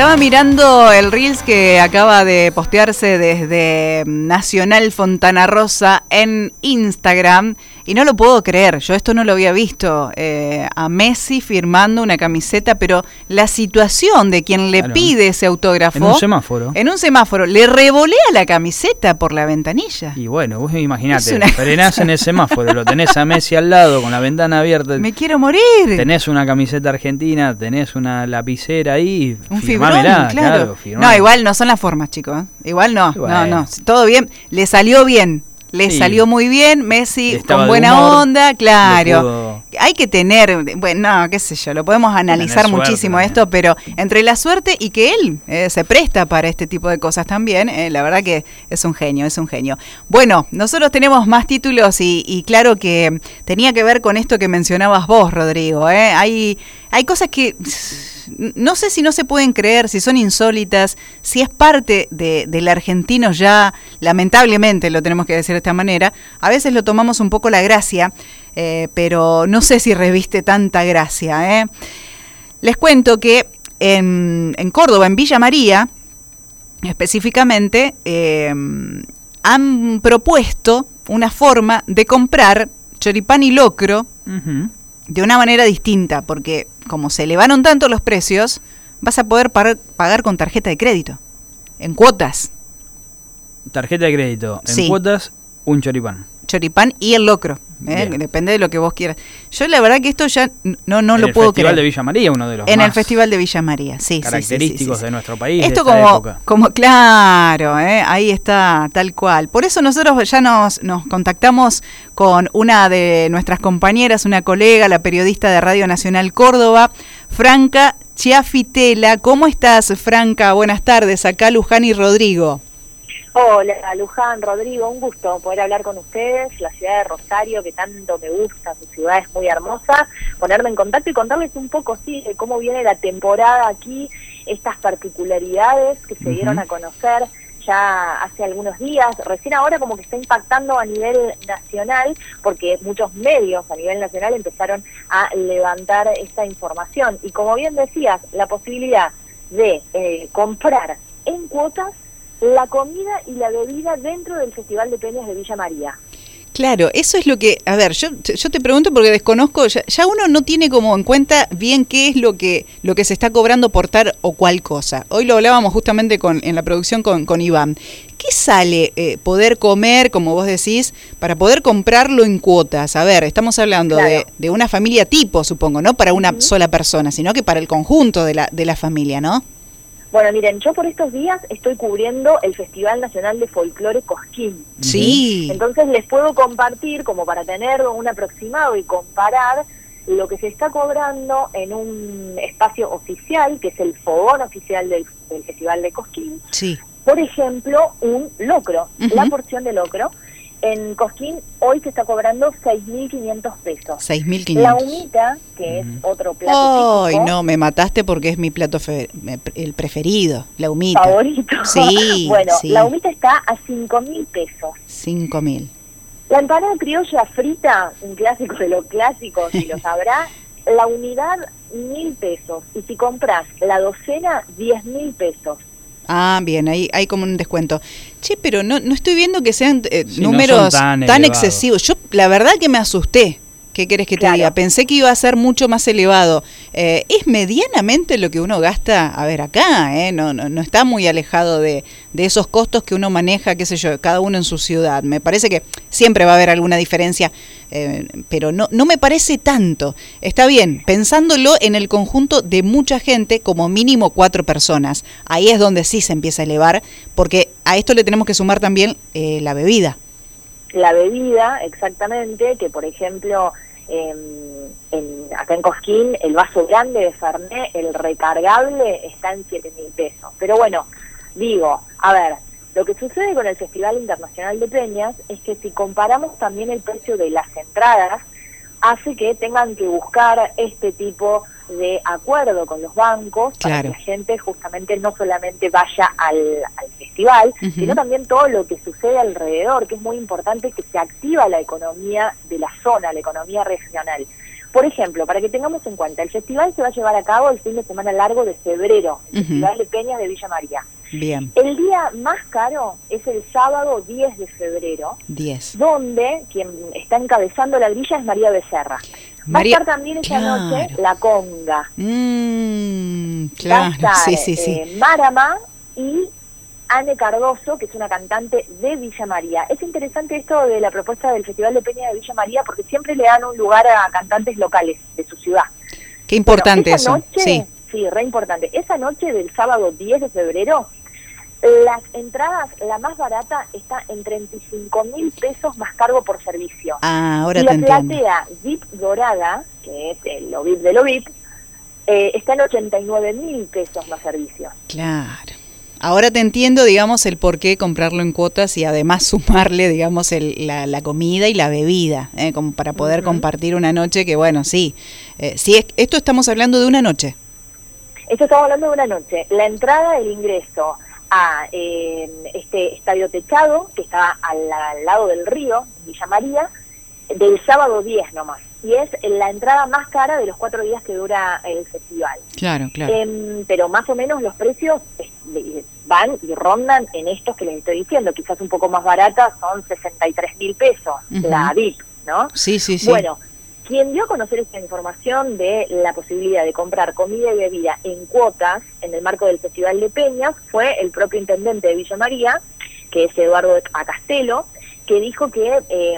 Estaba mirando el Reels que acaba de postearse desde Nacional Fontana Rosa en Instagram y no lo puedo creer, yo esto no lo había visto, a Messi firmando una camiseta, pero la situación de quien le pide ese autógrafo... En un semáforo, le revolea la camiseta por la ventanilla. Y bueno, vos imaginate, frenás en el semáforo, lo tenés a Messi al lado con la ventana abierta. Me quiero morir. Tenés una camiseta argentina, tenés una lapicera ahí. Un fibrón, claro. No, igual no son las formas, chicos. Igual no, no. Todo bien, le salió bien. Salió muy bien, Messi con buena onda, claro. Hay que tener, bueno, no, qué sé yo, lo podemos analizar muchísimo esto, pero entre la suerte y que él se presta para este tipo de cosas también, la verdad que es un genio, es un genio. Bueno, nosotros tenemos más títulos y claro que tenía que ver con esto que mencionabas vos, Rodrigo, Hay cosas que no sé si no se pueden creer, si son insólitas, si es parte del argentino ya, lamentablemente lo tenemos que decir de esta manera, a veces lo tomamos un poco la gracia, pero no sé si reviste tanta gracia. Les cuento que en Córdoba, en Villa María, específicamente, han propuesto una forma de comprar choripán y locro de una manera distinta, porque como se elevaron tanto los precios, vas a poder pagar con tarjeta de crédito, en cuotas. Tarjeta de crédito, en cuotas, un choripán. Choripán y el locro, depende de lo que vos quieras. Yo la verdad que esto ya no lo puedo creer. En el Festival de Villa María, uno de los en el Festival de Villa María, característicos de nuestro país. Esto de esta época. como claro, ahí está, tal cual. Por eso nosotros ya nos contactamos con una de nuestras compañeras, una colega, la periodista de Radio Nacional Córdoba, Franca Chiafitela. ¿Cómo estás, Franca? Buenas tardes, acá Luján y Rodrigo. Hola, Luján, Rodrigo, un gusto poder hablar con ustedes, la ciudad de Rosario, que tanto me gusta, su ciudad es muy hermosa, ponerme en contacto y contarles un poco, de cómo viene la temporada aquí, estas particularidades que se dieron a conocer ya hace algunos días, recién ahora como que está impactando a nivel nacional, porque muchos medios a nivel nacional empezaron a levantar esta información, y como bien decías, la posibilidad de comprar en cuotas la comida y la bebida dentro del Festival de Peñas de Villa María. Claro, eso es lo que, a ver, yo te pregunto porque desconozco, ya uno no tiene como en cuenta bien qué es lo que se está cobrando por tal o cual cosa. Hoy lo hablábamos justamente en la producción con Iván. ¿Qué sale poder comer, como vos decís, para poder comprarlo en cuotas? A ver, estamos hablando de una familia tipo, supongo, no para una sola persona, sino que para el conjunto de la familia, ¿no? Bueno, miren, yo por estos días estoy cubriendo el Festival Nacional de Folclore Cosquín. Sí. Entonces les puedo compartir, como para tener un aproximado y comparar lo que se está cobrando en un espacio oficial, que es el fogón oficial del Festival de Cosquín. Sí. Por ejemplo, un locro, la porción de locro. En Cosquín hoy se está cobrando 6.500 pesos. 6.500. La humita, que es otro plato típico. Ay, no, me mataste porque es mi plato el preferido, la humita. Favorito. Sí. Bueno, sí. la humita está a 5.000 pesos. 5.000. La empanada criolla frita, un clásico de los clásicos, si lo sabrá, la unidad 1.000 pesos. Y si compras la docena, 10.000 pesos. Ah, bien, ahí hay como un descuento. Che, pero no estoy viendo que sean números no tan excesivos. Yo, la verdad que me asusté. ¿Qué querés que te diga? Pensé que iba a ser mucho más elevado. Es medianamente lo que uno gasta, a ver, acá, no está muy alejado de esos costos que uno maneja, qué sé yo, cada uno en su ciudad. Me parece que siempre va a haber alguna diferencia, pero no me parece tanto. Está bien, pensándolo en el conjunto de mucha gente, como mínimo 4 personas. Ahí es donde sí se empieza a elevar, porque a esto le tenemos que sumar también la bebida. La bebida, exactamente, que por ejemplo, acá en Cosquín, el vaso grande de Fernet, el recargable, está en 7.000 pesos. Pero bueno, digo, a ver, lo que sucede con el Festival Internacional de Peñas es que si comparamos también el precio de las entradas, hace que tengan que buscar este tipo de acuerdo con los bancos para que la gente justamente no solamente vaya al festival, sino también todo lo que sucede alrededor, que es muy importante, que se activa la economía de la zona, la economía regional. Por ejemplo, para que tengamos en cuenta, el festival se va a llevar a cabo el fin de semana largo de febrero, el Festival de Peñas de Villa María. Bien. El día más caro es el sábado 10 de febrero, 10. Donde quien está encabezando la grilla es María Becerra. Va a estar también esa noche la conga. Claro, va a estar, sí. Marama y Anne Cardoso, que es una cantante de Villa María. Es interesante esto de la propuesta del Festival de Peña de Villa María porque siempre le dan un lugar a cantantes locales de su ciudad. Qué importante eso. Noche, sí, re importante. Esa noche del sábado 10 de febrero, las entradas, la más barata, está en 35.000 pesos más cargo por servicio. Ahora y te entiendo. La platea VIP dorada, que es lo VIP de lo VIP, está en 89.000 pesos más servicio. Claro. Ahora te entiendo, digamos, el por qué comprarlo en cuotas y además sumarle, digamos, la comida y la bebida, como para poder compartir una noche que, bueno, sí. Esto estamos hablando de una noche. Esto estamos hablando de una noche. La entrada, el ingreso a este estadio techado, que está al lado del río, Villa María, del sábado 10 nomás. Y es la entrada más cara de los 4 días que dura el festival. Claro. Pero más o menos los precios van y rondan en estos que les estoy diciendo. Quizás un poco más baratas, son 63.000 pesos, la VIP, ¿no? Sí. Bueno, quien dio a conocer esta información de la posibilidad de comprar comida y bebida en cuotas en el marco del Festival de Peñas fue el propio intendente de Villa María, que es Eduardo Acastelo, que dijo que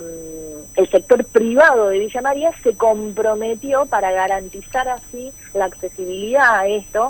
el sector privado de Villa María se comprometió para garantizar así la accesibilidad a esto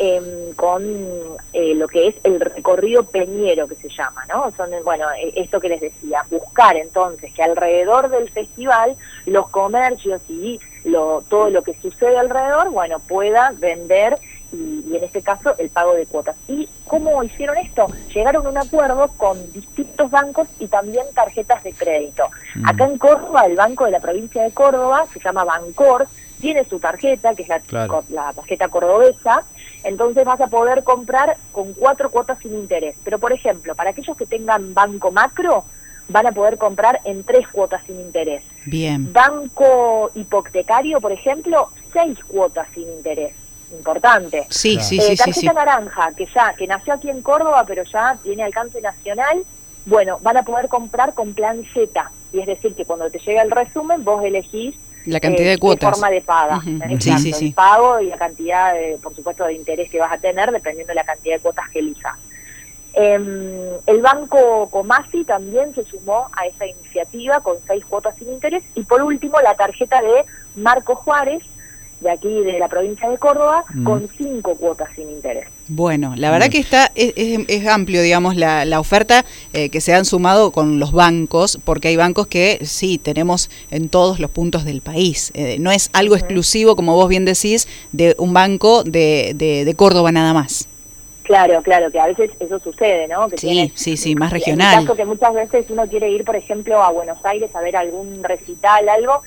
con lo que es el recorrido peñero que se llama, ¿no? Esto que les decía, buscar entonces que alrededor del festival los comercios y todo lo que sucede alrededor, pueda vender y en este caso el pago de cuotas. ¿Y cómo hicieron esto? Llegaron a un acuerdo con distintos bancos y también tarjetas de crédito. Acá en Córdoba, el banco de la provincia de Córdoba, se llama Bancor, tiene su tarjeta, que es la tarjeta cordobesa, entonces vas a poder comprar con 4 cuotas sin interés. Pero, por ejemplo, para aquellos que tengan Banco Macro, van a poder comprar en 3 cuotas sin interés. Bien. Banco Hipotecario, por ejemplo, 6 cuotas sin interés. Importante. Sí. Tarjeta Naranja, que nació aquí en Córdoba, pero ya tiene alcance nacional, van a poder comprar con plan Z. Y es decir, que cuando te llega el resumen, vos elegís la cantidad de cuotas, forma de paga. El pago y la cantidad, por supuesto, de interés que vas a tener, dependiendo de la cantidad de cuotas que elijas. El banco Comasi también se sumó a esa iniciativa con 6 cuotas sin interés. Y por último, la tarjeta de Marco Juárez, de aquí de la provincia de Córdoba, con 5 cuotas sin interés. Bueno, la verdad que es amplio, digamos, la oferta que se han sumado con los bancos, porque hay bancos que sí tenemos en todos los puntos del país. No es algo exclusivo, como vos bien decís, de un banco de Córdoba nada más. Claro, que a veces eso sucede, ¿no? Que sí, más regional. En el caso que muchas veces uno quiere ir, por ejemplo, a Buenos Aires a ver algún recital, algo,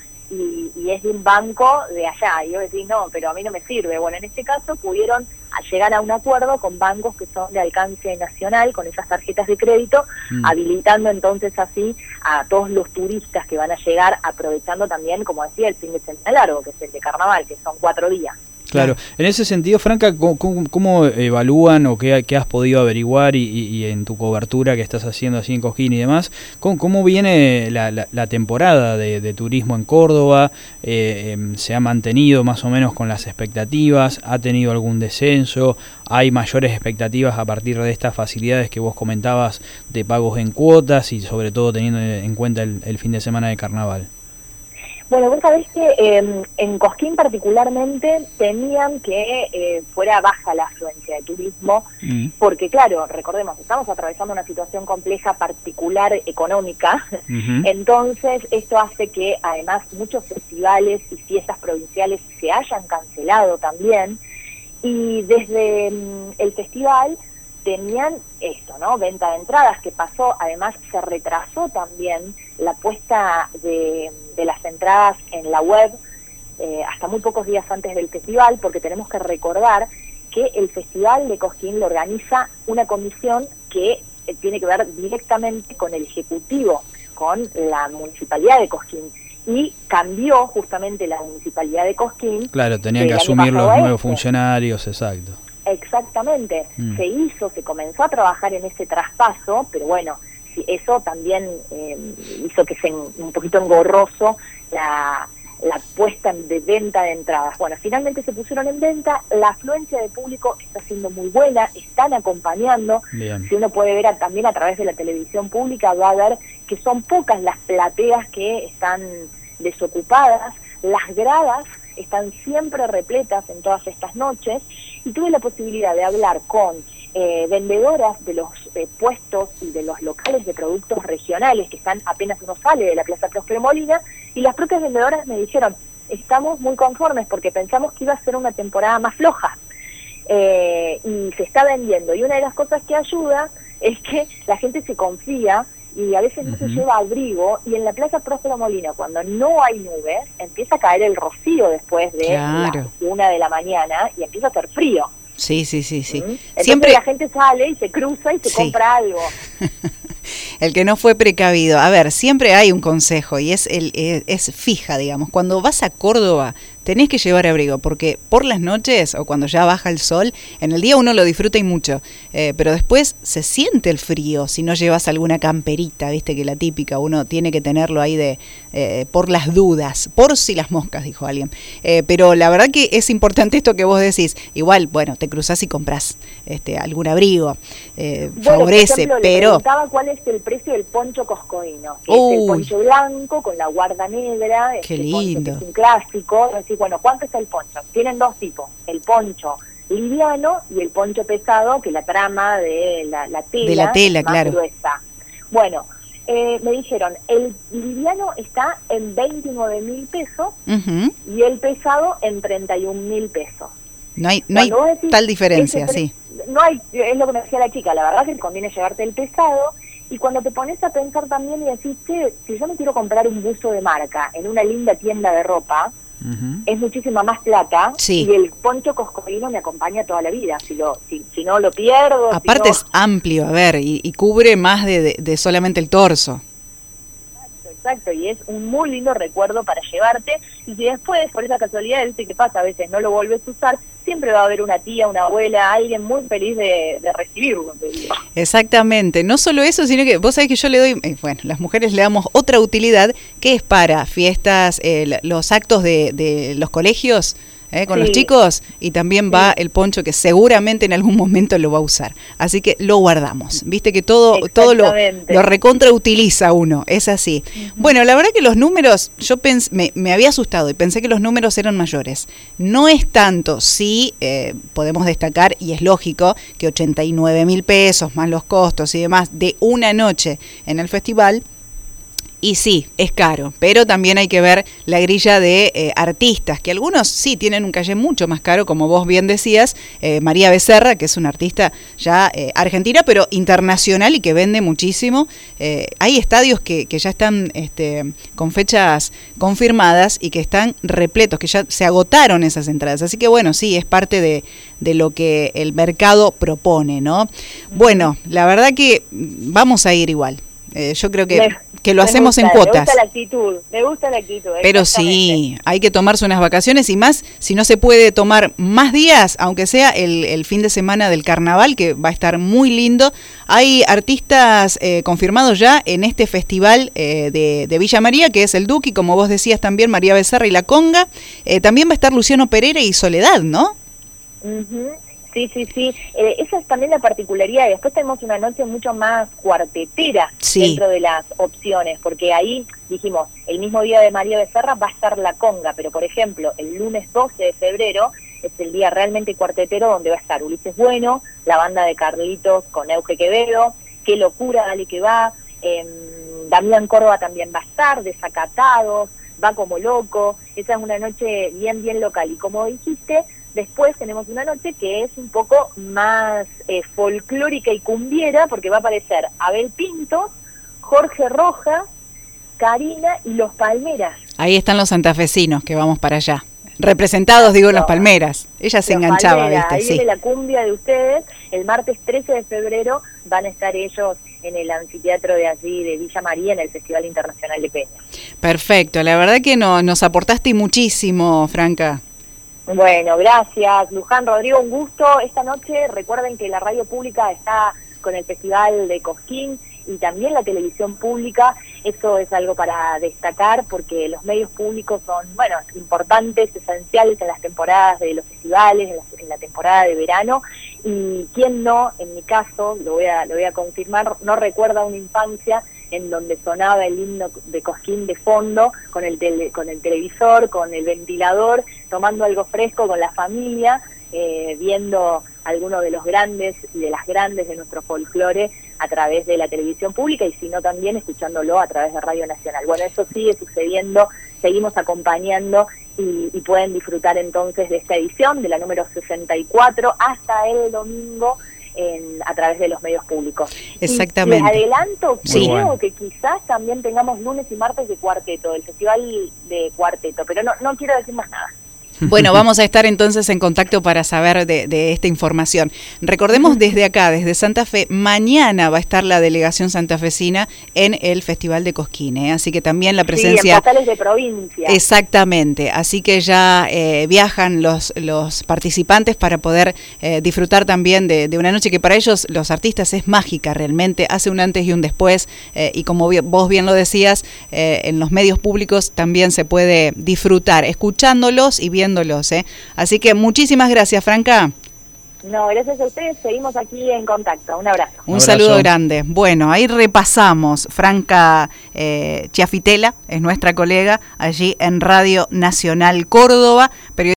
y es de un banco de allá, y yo decís, no, pero a mí no me sirve. Bueno, en este caso pudieron llegar a un acuerdo con bancos que son de alcance nacional, con esas tarjetas de crédito, habilitando entonces así a todos los turistas que van a llegar, aprovechando también, como decía, el fin de semana largo, que es el de carnaval, que son 4 días. Claro, en ese sentido, Franca, ¿cómo evalúan o qué has podido averiguar y en tu cobertura que estás haciendo así en Cosquín y demás, cómo viene la temporada de turismo en Córdoba? ¿Se ha mantenido más o menos con las expectativas? ¿Ha tenido algún descenso? ¿Hay mayores expectativas a partir de estas facilidades que vos comentabas de pagos en cuotas y sobre todo teniendo en cuenta el fin de semana de carnaval? Bueno, vos sabés que en Cosquín particularmente temían que fuera baja la afluencia de turismo, porque claro, recordemos, estamos atravesando una situación compleja particular económica, entonces esto hace que además muchos festivales y fiestas provinciales se hayan cancelado también, y desde el festival tenían esto, ¿no? Venta de entradas, que pasó, además se retrasó también la puesta de las entradas en la web hasta muy pocos días antes del festival, porque tenemos que recordar que el Festival de Cosquín lo organiza una comisión que tiene que ver directamente con el Ejecutivo, con la Municipalidad de Cosquín. y cambió justamente la municipalidad de Cosquín. Claro, tenían que asumir los nuevos funcionarios, exacto. Exactamente, se comenzó a trabajar en ese traspaso, pero bueno, eso también hizo que sea un poquito engorroso la puesta de venta de entradas. Bueno, finalmente se pusieron en venta, la afluencia de público está siendo muy buena, están acompañando. Bien. Si uno puede ver también a través de la televisión pública, va a ver que son pocas las plateas que están desocupadas, las gradas están siempre repletas en todas estas noches, y tuve la posibilidad de hablar con vendedoras de los puestos y de los locales de productos regionales que están apenas uno sale de la Plaza Próspero Molina, y las propias vendedoras me dijeron, estamos muy conformes porque pensamos que iba a ser una temporada más floja, y se está vendiendo, y una de las cosas que ayuda es que la gente se confía y a veces no se lleva abrigo, y en la Plaza Próspero Molina, cuando no hay nubes, empieza a caer el rocío después de las 1 de la mañana y empieza a hacer frío. Sí. Entonces siempre la gente sale y se cruza y se compra algo. El que no fue precavido. A ver, siempre hay un consejo y es fija, digamos. Cuando vas a Córdoba tenés que llevar abrigo, porque por las noches o cuando ya baja el sol, en el día uno lo disfruta y mucho, pero después se siente el frío si no llevas alguna camperita, viste que la típica, uno tiene que tenerlo ahí por las dudas, por si las moscas, dijo alguien. Pero la verdad que es importante esto que vos decís. Igual, bueno, te cruzás y comprás algún abrigo, favorece, por ejemplo, pero... Le preguntaba cuál es el precio del poncho coscoíno, que es el poncho blanco con la guarda negra, qué lindo. Poncho que es un clásico. Bueno, ¿cuánto está el poncho? Tienen dos tipos, el poncho liviano y el poncho pesado, que la trama de la tela es más gruesa. Bueno, me dijeron, el liviano está en 29.000 pesos y el pesado en 31.000 pesos. No hay tal diferencia, sí. No hay, es lo que me decía la chica, la verdad que te conviene llevarte el pesado. Y cuando te pones a pensar también y decís, si yo me quiero comprar un buzo de marca en una linda tienda de ropa, es muchísima más plata, y el poncho coscoíno me acompaña toda la vida, si no lo pierdo. Aparte es amplio, a ver, y cubre más de solamente el torso. Exacto, y es un muy lindo recuerdo para llevarte, y si después, por esa casualidad, ¿qué pasa? A veces no lo volvés a usar, siempre va a haber una tía, una abuela, alguien muy feliz de recibirlo. Exactamente, no solo eso, sino que vos sabés que yo le doy, las mujeres le damos otra utilidad, que es para fiestas, los actos de los colegios, con los chicos, y también va el poncho que seguramente en algún momento lo va a usar. Así que lo guardamos. Viste que todo lo recontrautiliza uno, es así. Bueno, la verdad que los números, yo me había asustado y pensé que los números eran mayores. No es tanto, sí, podemos destacar, y es lógico, que 89.000 pesos más los costos y demás de una noche en el festival. Y sí, es caro, pero también hay que ver la grilla de artistas, que algunos sí tienen un calle mucho más caro, como vos bien decías, María Becerra, que es una artista ya argentina, pero internacional y que vende muchísimo. Hay estadios que ya están con fechas confirmadas y que están repletos, que ya se agotaron esas entradas. Así que bueno, sí, es parte de lo que el mercado propone, ¿no? Bueno, la verdad que vamos a ir igual. Yo creo que lo hacemos en cuotas. Me gusta la actitud. Pero sí, hay que tomarse unas vacaciones, y más si no se puede tomar más días, aunque sea el fin de semana del carnaval, que va a estar muy lindo. Hay artistas confirmados ya en este festival de Villa María, que es el Duki, como vos decías también, María Becerra y La Conga. También va a estar Luciano Pereira y Soledad, ¿no? Sí. Esa es también la particularidad. Y después tenemos una noche mucho más cuartetera dentro de las opciones, porque ahí dijimos, el mismo día de María Becerra va a estar La Conga, pero por ejemplo, el lunes 12 de febrero es el día realmente cuartetero, donde va a estar Ulises Bueno, la banda de Carlitos con Euge Quevedo, Qué Locura, Dale Que Va, Damián Córdoba también va a estar, Desacatados, Va Como Loco. Esa es una noche bien local, y como dijiste, después tenemos una noche que es un poco más folclórica y cumbiera, porque va a aparecer Abel Pinto, Jorge Rojas, Karina y Los Palmeras. Ahí están los santafesinos que vamos para allá. Representados, digo, en Los Palmeras. Ella se enganchaba, Palmeras, ¿viste? Ahí viene la cumbia de ustedes. El martes 13 de febrero van a estar ellos en el anfiteatro de allí, de Villa María, en el Festival Internacional de Peña. Perfecto, la verdad que nos aportaste muchísimo, Franca. Bueno, gracias, Luján, Rodrigo, un gusto. Esta noche recuerden que la radio pública está con el Festival de Cosquín y también la televisión pública. Eso es algo para destacar porque los medios públicos son, bueno, importantes, esenciales en las temporadas de los festivales, en la temporada de verano. Y quién no, en mi caso, lo voy a confirmar, no recuerda una infancia en donde sonaba el himno de Cosquín de fondo, con el televisor, con el ventilador, tomando algo fresco con la familia, viendo algunos de los grandes y de las grandes de nuestro folclore a través de la televisión pública y si no también escuchándolo a través de Radio Nacional. Bueno, eso sigue sucediendo, seguimos acompañando y pueden disfrutar entonces de esta edición, de la número 64, hasta el domingo, a través de los medios públicos. Exactamente. Y les adelanto, creo que quizás también tengamos lunes y martes de cuarteto, del Festival de Cuarteto, pero no quiero decir más nada. Bueno, vamos a estar entonces en contacto para saber de esta información. Recordemos desde acá, desde Santa Fe, mañana va a estar la delegación santafesina en el Festival de Cosquín, así que también la presencia... Sí, en portales de provincia. Exactamente, así que ya viajan los participantes para poder disfrutar también de una noche que para ellos, los artistas, es mágica realmente, hace un antes y un después, y como vos bien lo decías, en los medios públicos también se puede disfrutar, escuchándolos y viéndolos. Así que muchísimas gracias, Franca. No, gracias a ustedes, seguimos aquí en contacto. Un abrazo. Un saludo grande. Bueno, ahí repasamos. Franca Chiafitela es nuestra colega allí en Radio Nacional Córdoba.